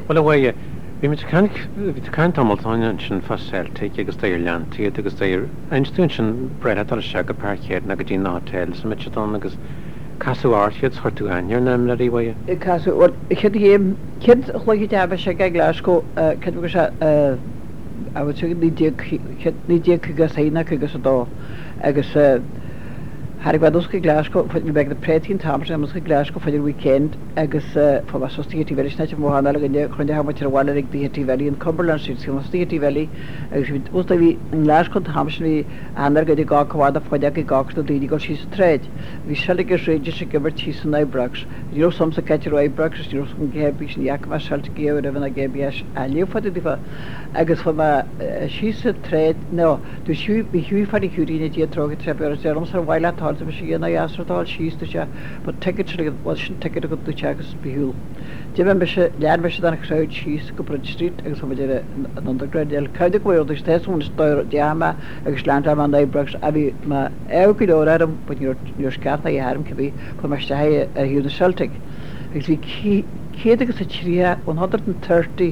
Well away vi mit kan tamiltáin sin fasseltig agus déir leanti agus déir einstún sin bread ar se go parchéad na go dtí nátel sa mit agus casú áirchiad chuirtú air nem na ríhaie. Casú kid chluigi de se ge Glasgow kid go se a ní agus héine agus a dá agus Harry was ook Glasgow voor de bij de pretty Thomas en misschien Glasgow voor de weekend agus voor was die wel eens net mogen alle in de gaan met de wallen die valley in Cumberland Street was die valley agus was dat wie in Glasgow Thomas wie ander ge de ga kwada voor de ga die go she's trade wie shall ik register geber cheese na braks you know some catch right braks you know some ge bis jak was shall to give even a ge bias ali for de agus voor ma she's trade no to she be for the curine die troge trapper so so while also machine na yasrtal she's to cha but ticket was ticket go to check behul Jim bishe lad bishe dan crowd she's go Bridge Street agus for the underground del code go the station store diama agus land am na braks abi ma elkido adam but your scata you had him could be for my stay here the Celtic because we kid agus a chria 130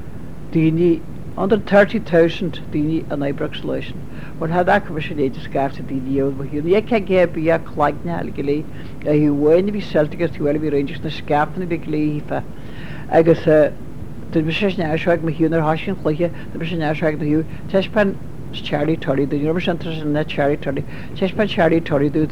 dini under 30,000 dini an Ibrox solution. What had that commission age scarce the deal with you? You can't get be a clag now, legally. You won't be Celtic as to be Rangers the scarf and the big leaf. I guess the mission now shag me here, hashing like the mission now shag the you. Teshpan Charlie Tully, the University interest in that Charlie Tully. Teshpan Charlie Tully do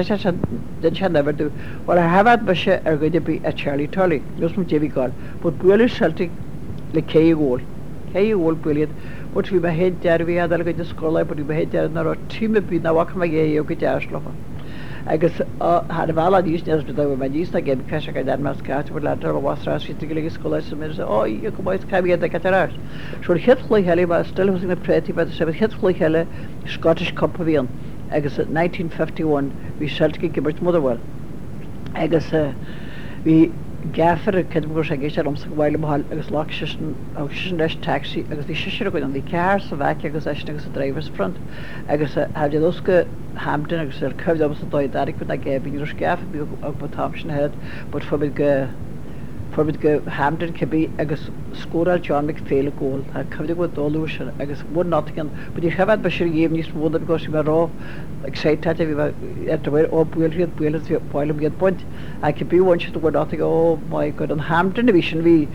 that shall never do. Well, I have at Busha are going to be a Charlie Tully, just from JV God, but really Celtic like K wall. Hey, old brilliant. But we behead there, we had a good scholar, but we behead there, and our team of people walk my gay, you get Ashloff. I guess had a valid use as with my niece again because I got that mascot, but later was rash to get a scholar. Oh, you come boys can get the cataract. So Hitler Helle was still was in a pretty, but the Hitler Helle Scottish Cup of Ian. I guess at 1951, we Celtic Gibbert Motherwell. I guess we Gaffer can go against while agus location taxi agus the shishir go on the car so back agus the driver's front agus had those Hampton agus curved up so that could not get in your scaff but option head but for go Hampton could be agus scorer John McPhail goal covered with Dolution agus one Nottingham but you have at Bashir gave me more because we were raw excited we were at the way up we'll get point I could be one to go Nottingham oh my god on Hampton division we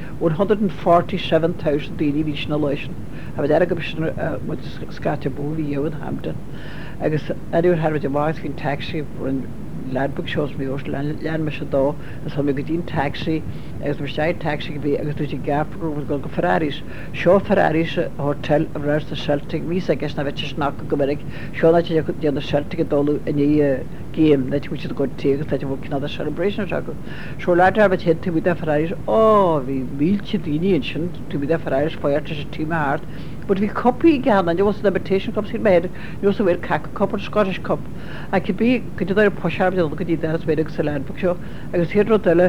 147,000 division elation I was there a commissioner with Scatterbury you in Hampton I guess I do have a wife in taxi when Ladbook shows me land Machado as some good taxi as we say taxi could be as the gap with go Ferraris show Ferraris hotel around the Celtic me I guess na vetch knock go back show that you could the Celtic dolu in a game that which is good take that you can other celebration so later but hit to be the Ferraris oh we Chitini ancient to be the Ferraris fire to team heart but we copy again and there was the invitation cups in my head you also wear cup or Scottish cup I could do a push up look at that's very excellent book show I was here to tell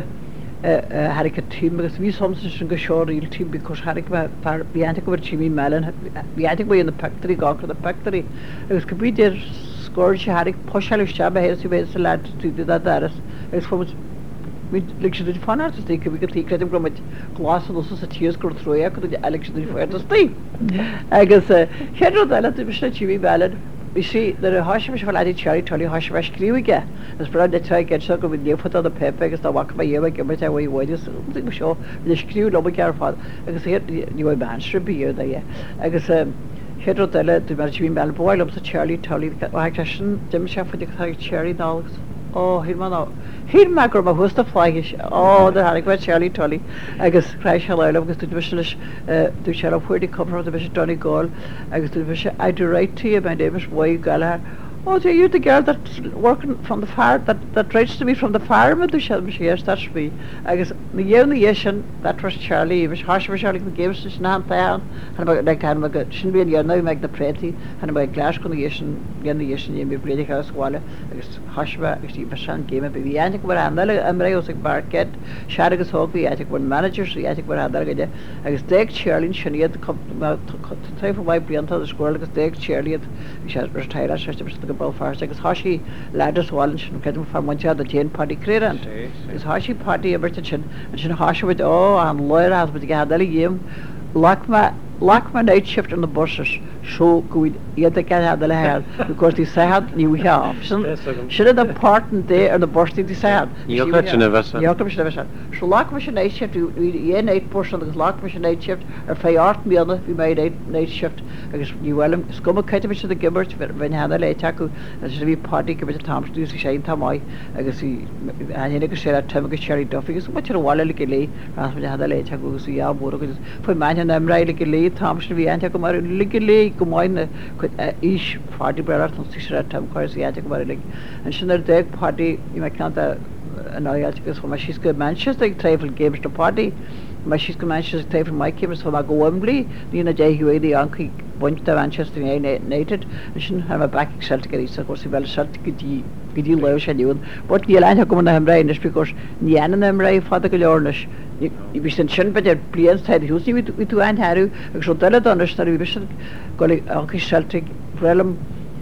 Harry team because we sometimes go show real team because Harry we antic over Jimmy Mellon we antic way in the factory go to the factory it was could be there scourge Harry push all shab ahead to be the lad to do that there is for we election the fun artist we could take credit from it glass and also tears go through I could the election the artist I guess here to tell the Jimmy Mellon we see that a harsh for laddie cherry tolly harsh wash kriwige as brad the try get circle with the foot of the paper because the walk by you like every time we just think show the screw lobe careful I guess here you band should be here there I guess here to tell it to Jimmy Bell boy up to Charlie Tully like question Jim chef with the cherry dogs oh here macro ma who's the flagish oh the Harry Charlie Tully I guess crash hello because the visualish the sheriff where the cover of the bishop Donny Gall I guess the bishop I do write to you my name is Boy Gallagher oh so you're the girl that's working from the fire that writes to me from the farm at the shell yes that's me I guess the only yeshin that was Charlie it was harsh for Charlie who gave us this name down and about like kind of a shouldn't be in now make the pretty and about glass condition again the yeshin you be pretty house wall I guess harsh I guess the shan game a be I think we're andale amray was like barket Sharagus hockey I think one managers I think we're andale I guess take Charlie Shania to come to try for my beyond the squirrel because take Charlie it she has retired as the Belfast agus hasí ledas Wallen sin ce farmja a Jane Party Creran. Is hasí party Everton sin an sin hasisiid an leir as bud gadal géim Lachma night shift on the buses so good yet the cat had the head because they said new option should have the part in there and the bus they said so Lachma night shift you night portion of the Lachma night shift or art me on we made night shift because you well scum a kite which the gibbers when had a late tackle as we party give it Thomas do shine tamai I guess he and you share a time cherry duffy is much a wall like lay as we had a late tackle so yeah for man and I'm right like Thompson vi anta kumar legally kumoin each party brother from sixer tam course anta kumar leg and shinder deg party you might count the anayat from Manchester Manchester travel games to party Manchester Manchester travel my games from go Wembley the day you the anki bunch the Manchester United and shouldn't have a back Celtic of course well Celtic gidi low schedule but the line come on the brain just because the anam ray for the Gornish you be sent but their players had who's with to and haru so tell it understand we vision go Celtic realm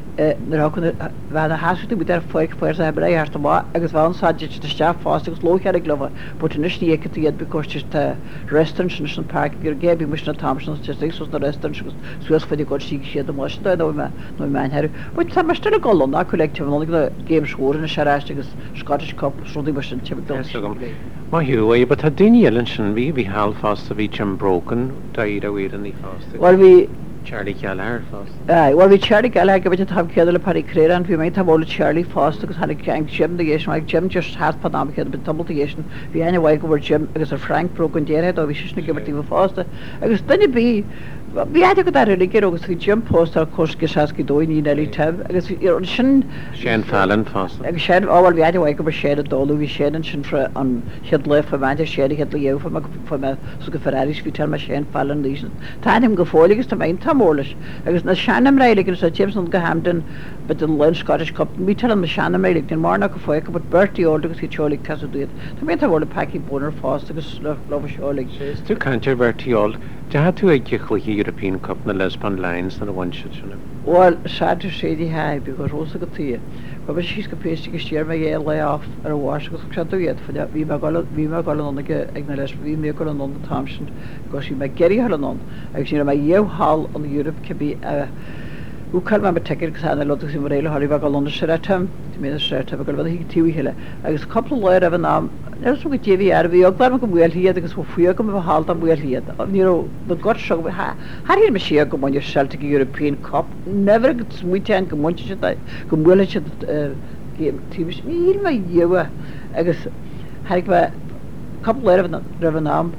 the has to be there for have I have to agus van subject to staff fast low had a glove but initially you could get because just restaurants in park your gave you Mr. Thompson just this was the restaurant so for the good she the most no man had but some still go on that collective only the game score in the Scottish Cup so they was in typical Ma hiú but had Dini Ellison we hal fast of each broken died away in the fast well we Charlie Gallagher fast. Well, we Charlie Gallagher, we have Kedal Party Creran, we might have all Charlie fast because had a Jim the Asian, like Jim just has Panama had been double the Asian. We anyway over Jim because a Frank broken dead, or we shouldn't give it even faster. I was then it be. We had to go that really get over the Jim post of course Gisaski doing in Ellie Tab. I guess Shane Fallon fast. Shed all we had to wake up a shed at all we shed and shin for on shed left for Manchester shed had Leo from a so Ferraris we tell my Shane Fallon these. Time him go forward to main Tom Morlish. I guess na Shannon Ray like so James on Hampton but the Lynn Scottish Cup we tell him the Shannon Ray like in Marnock of Foyka but Bertie old because he surely has to do it. To me have all the packing boner fast because love a show like it's too controversial old. Do you have to a European Cup in the Lisbon Lions and the one should well sad to say the high because also got to you but she's capacity to share my lay off or a wash because yet for that we may go on the ignorance we may go on the Thompson because she may get her on actually my year hall on the Europe can be who can remember ticket because I lot of Simrele Hollywood on the Sheraton to me the Sheraton because he TV hill I was a couple of layer of an there's some TV out of the Oklahoma well here because we come of halt and well here you know the gut show how do you machine come on your Celtic European Cup never gets we tank come on should I come well should game TV me my year I guess had a couple layer of an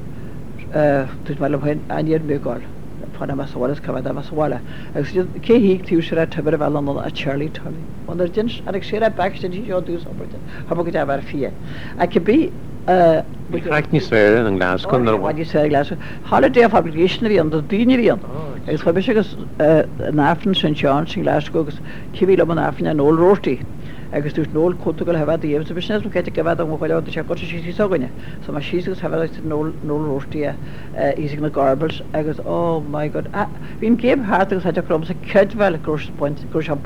to my love and yet me God Massawalas Kavada Masawala. I was just K. to share a taber a Charlie Tully. On the gents, and I share a backstage, you do something. How about I have a fear? I could be we cracked me swear in Glasgow. What you say, Glasgow? Holiday of obligation on the Dean. It's for Bishop's an afternoon St. John's in Glasgow, Kiwi Lemon afternoon and old roti. I guess there's no cultural have the aims of business to get together and what the check she's going. So my she's have no roastia eating the garbles. I guess oh my god. In Cape Heart there's such a crumbs a kid well across point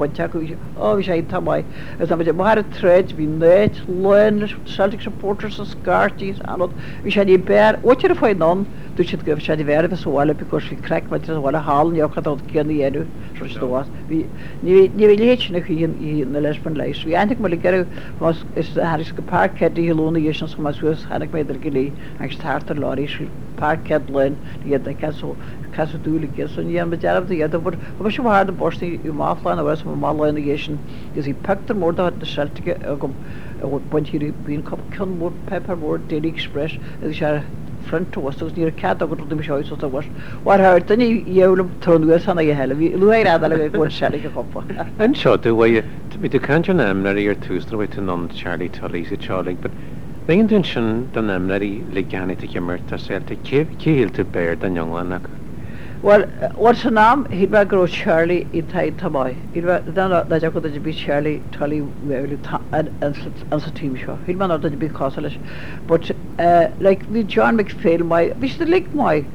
oh we say Tamai. As I had a thread we net learn Celtic supporters and scarties and we should a bear what you find on do should give shady very so well because we crack what is what a hall and you got out the edu so was we new in the Lisbon life I think Maligero was Harris Park at the Hiloniations from us was had made the gilly and started lorry park at learn to get the castle do guess on the major of the other but was you hard the bossy Maflan or some Malonigation is he packed the more than the Celtic point he been cup can more pepper more Daily Express as front to us near cat over to the show so the was what hurt any you turn us on a hell of you rather go selling a copper and so the way to be the country name or Tuesday with non Charlie Tully's Charlie but the intention the name legani to Kimmerta Celtic kill to bear than young one well what's the name he'd back grow Charlie in tight taboy it was done that I could be Charlie Tully and a team show he'd man out to be costly but like with John McPhail my which the like my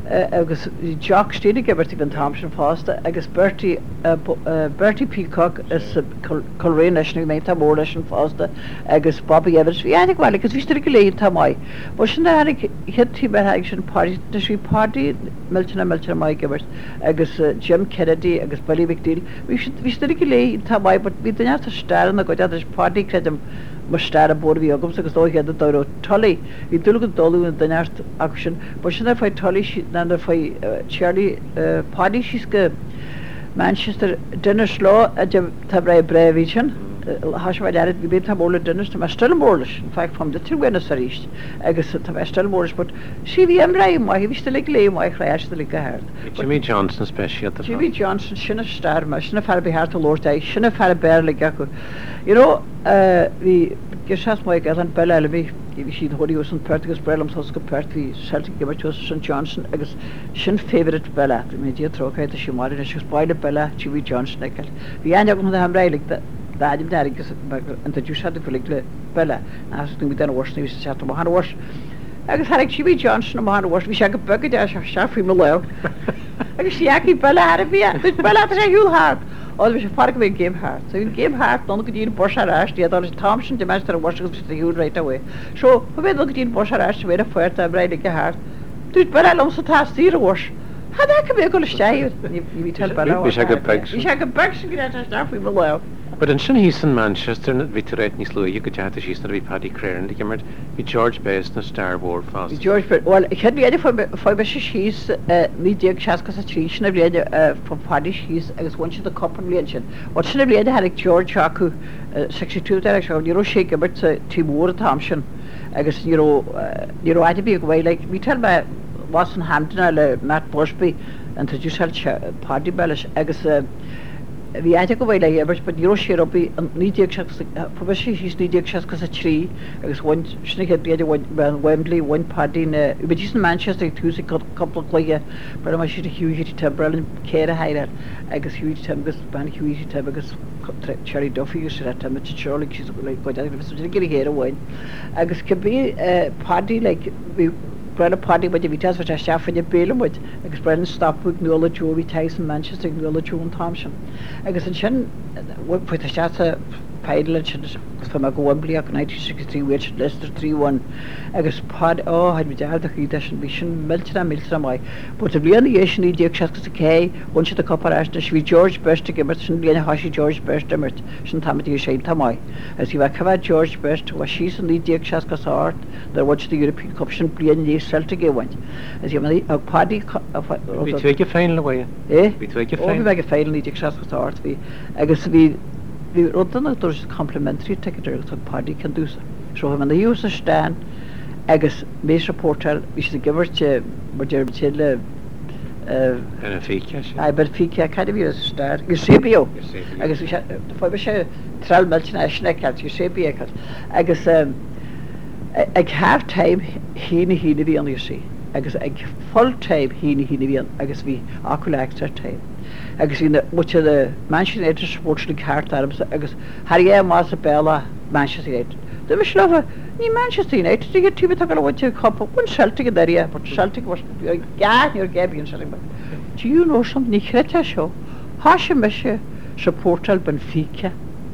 agus Jack Steine Geberty van Thompson fásta agus Bertie Peacock is Colré National mé tá mór leis an fásta agus Bobby Evans hí enig bhile agus bhí go léon tá mai. Ba sin enig hittí be ag sin party na sí party miltena mai Gebert agus Jim Kennedy agus Billy McNeil hí go léon tá mai, but hí duine a stair na go is party credum mar stair a bór bhí agams agus dóhéad a dó tolí hí dul go dolú an duineart agus sin, ba sin fá tolí na fá Charlie party síos go Manchester dinner slá a tá bra brevísin hashaid arid bhí tá móla dinners tá stil mórlas fe fam de trúna a ríist agus tá stil mórs, but si bhí am raim mai bhí le lé mai chréis le gohard. Jimmy Johnson speisial. Jimmy Johnson sinna star me sinna fer beart a Lordéis sinna fer bear le gacu. Hí gur mai an bell mí hí si hoíú an pergus brelam go pert hí Celtic Gibbert St Johnson agus sin favorite bella mé dí trochaid a si mar a spáile bella Jimmy Johnson eil. Bhí ein go am réig dáidim degus an dú se golik le bella mí den warsna se han wars. Agus har Jimmy Johnson am han wars, hí se go bugad seaí me le. Agus sií bella a bhí bella sé hiúlhart. All se far mé Game Heart. So Game Heart don go dín Borsarás, die all Thompson de meester was the right away. So we go dín Borsarás weer a fuert a breide Heart. Dút ber om sa tastír was. Ha ka mé go ste vi tell Vi se go beg. Vi se go beg staff we will le. But in sin hís in Manchester net ví réit níos lu go teata sí na bhí Paddy Crane de gimmert hí George Best na Starboard fast. George well ik het beidir fá be síos ní déag seaca a trí sinna bléide fan Paddy síos agus bhain sin a copan léin. Wat sinna bléide had George acu 62 ní sé gimmert tímór a Thompson agus ní bí go bhfuil ví tell me was an Hampton le Matt Busby an tú Paddy Bellis agus hí go bhile ebert, but díró sé opí an nídíag hís nídíag se go a trí agus sinna beidir Wembley bhain Paddy bdí san Manchester túsa coppla léige bre mai si a hiúí te brelin céir a heidir agus hiúí tegus ban hiúí te agus Cherry Duffy sé te Charlie sí le gur héir bhhain agus cebí Paddy le brenne Paddy wat vi wat seafin bélemuid agus brenn stopú nula Joey Tyson Manchester nula Joan Thompson agus an sin fu a peidle fan go Wembley 1963 Leicester 3-1 agus pad had mi deach í vi sin mil mai, but a blian éisian í déag se a cé on si a copparna vi George Best gimmert sin blian hasí George Best immert sin tamtí sé tamai. As hí cefad George Best was sí an í déag se át der wat the European Cup sin blian ní Celtic éhaint. As a Paddy Bhí féin le bhain. Bhí me féin ní déag se át hí agus hí vi rudan door complimentary ticket Paddy can do so. So when they use a stand, agus base reporter, we should give her to Bertille. I bet Fika Academy is star. You see, bio. Agus we should. For we should tral multinational snack. You see, bio. Agus ag half time hini vi on you see. Agus ag full time hini vi on. Agus vi acula extra time. Agus much of the Manchester United Sports League heart agus Harry Bella Manchester United. The Mishlova ní Manchester United to get two what you cup one Celtic in there, but Celtic was your Gabian something. Do you know something Nikreta show? Hashimisha supporter Benfica.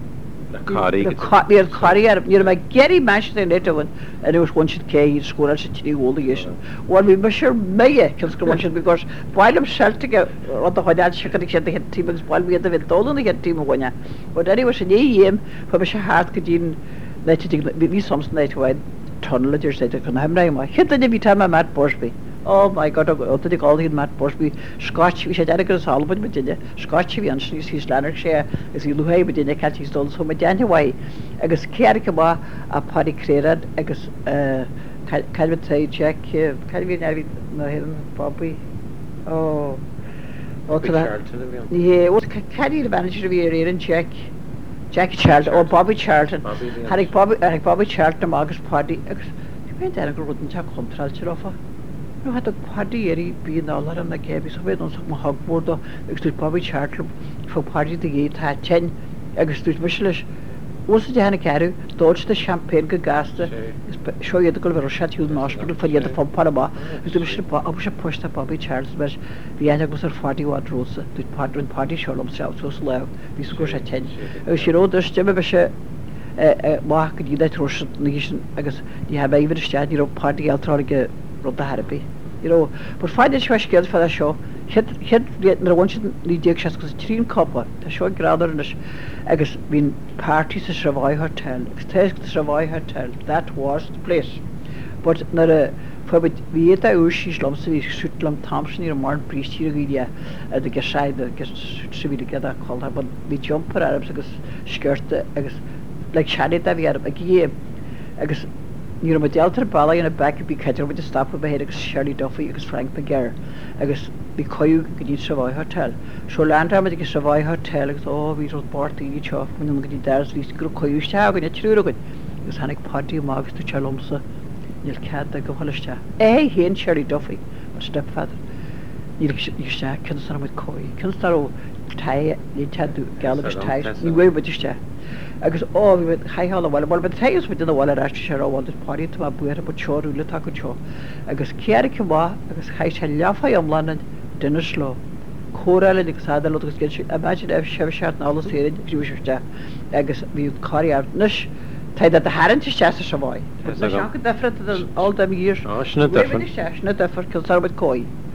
You're my Gary Manchester United and it was one should K score as a all the years. Well we measure Maya can score one because while I'm Celtic or the Hodad Shaka they had teams while we had the Vintol and they had team winner. But anyway was an EM for Misha Hart could even let it be something night wide tunnel at your state of Hamra. Hit the every time I met Borsby. Oh my God, they call him Matt Borsby, Scotch, we should have a Solomon, but Scotch, he's Lanarkshire, as he Luhay, but in a cat he's done so much anyway. I guess Caricaba, a party created, I guess, can we say, Jack, can we have it, Bobby? Oh, yeah, what can you manage to be here in Jack? Jackie Charlton, or Bobby Charlton, had Bobby Charlton, August Paddy, you went there and go and check control offer. No had a Paddy eri being all around the cabin, so we don't have a hogboard, extra Bobby Charlton for Paddy the gate had 10, extra Michelin, Os de henne ceú dóilste champagne go gasta seo iad go bhar seú náspedal fa iad fan Panama gus du se posta Bobby Charles ver hí agus ar 40 rosa dú padrin party seom se sos le ví go se te. siró stimme be se má go dí tro agus ní ha éidir stead í party altráige rot a Harpi. Bur fáidir se skead fe seo nar bhain ní dé se go trín coppa Tá seo gradar agus bhín party sa Savoy Hotel, agus te Savoy Hotel, that was the place. But nar a hí a úr sí lom sa bhí suúlam Thompson í mar prístíí ide a de gesáide sa bhí ge a choá, bud bhí jumper Arabs agus skirte agus le sead a bhí Arab a gé agus ní me deltar balla in a back bí caiidir bid stop be agus Shirley Duffy agus Frank McGarr agus bí coú go dí Savoy Hotel. Seo land me go Savoy Hotel agus ví bartaí teo mun go dí ders lí gur coúiste gan na trúragin agus hanig party mágus tú telumsa níl cad a go choiste. Hén Shirley Duffy mar stepfather. Ní se cin mit coí. Cin ó tai ní teú galgus tais ní bhfuiste. agus bhí chaála bhil bhil teos mit duna bhil eiste sé bháil páí tá buir a teú le take teo. agus cear bhá agus chaid se lefaí am lenan duine sló. Chóráile nig sada agus gin a imagine seh seart nála séad grúiste agus bhí choíar nus Tá a haintiste se bháid. go defra all dem ír sna defar cil bud cóí.